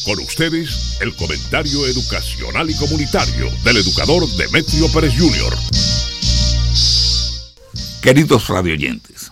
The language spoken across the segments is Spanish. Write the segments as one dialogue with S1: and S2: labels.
S1: Con ustedes, el comentario educacional y comunitario del educador Demetrio Pérez Jr.
S2: Queridos radioyentes,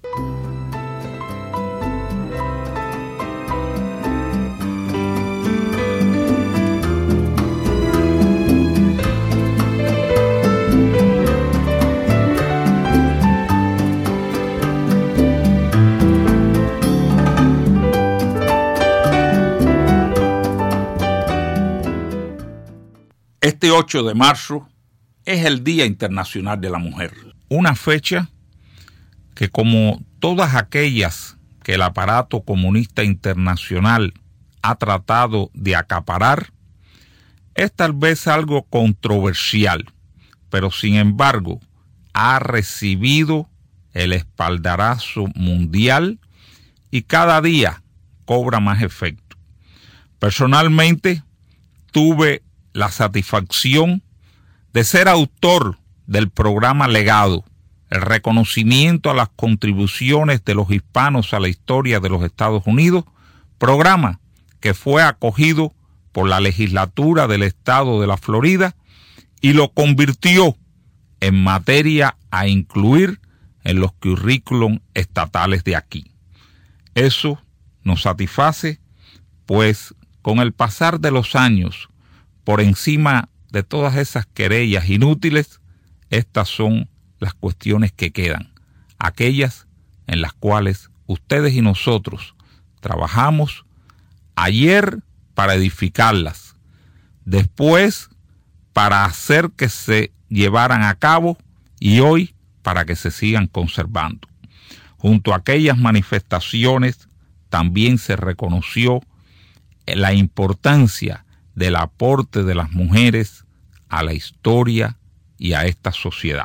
S2: este 8 de marzo es el Día Internacional de la Mujer, una fecha que, como todas aquellas que el aparato comunista internacional ha tratado de acaparar, es tal vez algo controversial, pero sin embargo ha recibido el espaldarazo mundial y cada día cobra más efecto. Personalmente tuve la satisfacción de ser autor del programa Legado, el reconocimiento a las contribuciones de los hispanos a la historia de los Estados Unidos, programa que fue acogido por la legislatura del estado de la Florida y lo convirtió en materia a incluir en los currículum estatales de aquí. Eso nos satisface, pues con el pasar de los años, por encima de todas esas querellas inútiles, estas son las cuestiones que quedan, aquellas en las cuales ustedes y nosotros trabajamos ayer para edificarlas, después para hacer que se llevaran a cabo y hoy para que se sigan conservando. Junto a aquellas manifestaciones también se reconoció la importancia del aporte de las mujeres a la historia y a esta sociedad.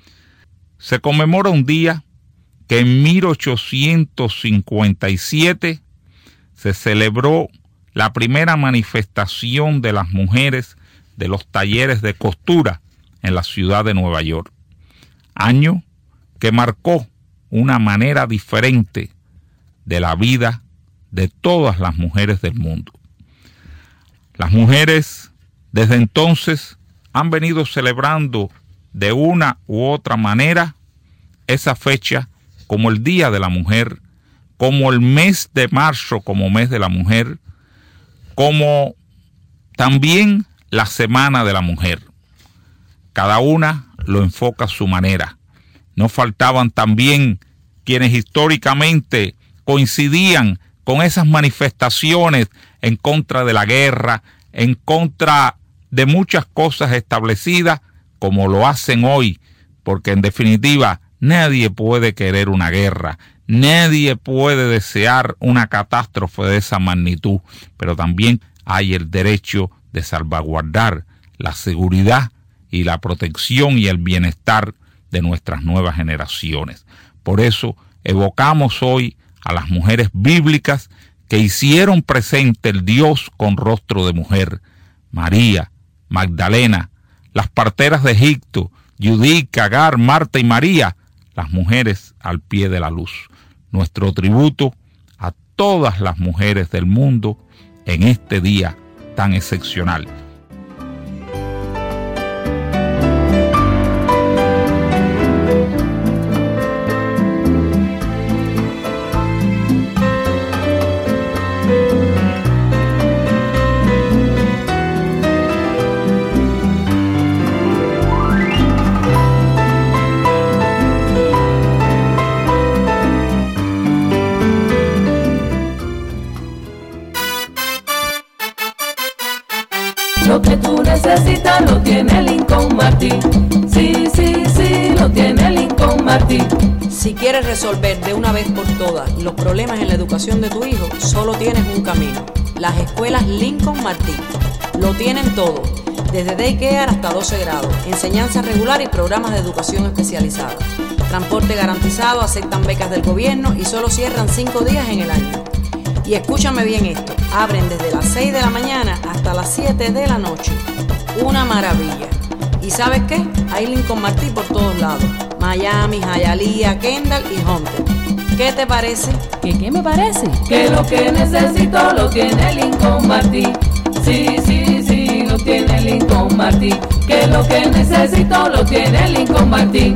S2: Se conmemora un día que en 1857 se celebró la primera manifestación de las mujeres de los talleres de costura en la ciudad de Nueva York, año que marcó una manera diferente de la vida de todas las mujeres del mundo. Las mujeres desde entonces han venido celebrando de una u otra manera esa fecha como el Día de la Mujer, como el mes de marzo como mes de la mujer, como también la Semana de la Mujer. Cada una lo enfoca a su manera. No faltaban también quienes históricamente coincidían con esas manifestaciones en contra de la guerra, en contra de muchas cosas establecidas, como lo hacen hoy, porque en definitiva nadie puede querer una guerra, nadie puede desear una catástrofe de esa magnitud, pero también hay el derecho de salvaguardar la seguridad y la protección y el bienestar de nuestras nuevas generaciones. Por eso evocamos hoy a las mujeres bíblicas que hicieron presente el Dios con rostro de mujer: María, Magdalena, las parteras de Egipto, Judica, Agar, Marta y María, las mujeres al pie de la luz. Nuestro tributo a todas las mujeres del mundo en este día tan excepcional.
S3: Lo que tú necesitas lo tiene Lincoln Martin. Sí, sí, sí, lo tiene Lincoln Martin.
S4: Si quieres resolver de una vez por todas los problemas en la educación de tu hijo, solo tienes un camino: las escuelas Lincoln Martin. Lo tienen todo, desde daycare hasta 12 grados, enseñanza regular y programas de educación especializada. Transporte garantizado, aceptan becas del gobierno y solo cierran 5 días en el año. Y escúchame bien esto, abren desde las 6 de la mañana hasta las 7 de la noche. Una maravilla. ¿Y sabes qué? Hay Lincoln Martin por todos lados: Miami, Hialeah, Kendall y Hunter. ¿Qué te parece?
S3: ¿Qué me parece?
S5: Que lo que necesito lo tiene Lincoln Martin. Sí, sí, sí, lo tiene Lincoln Martin. Que lo que necesito lo tiene Lincoln Martin.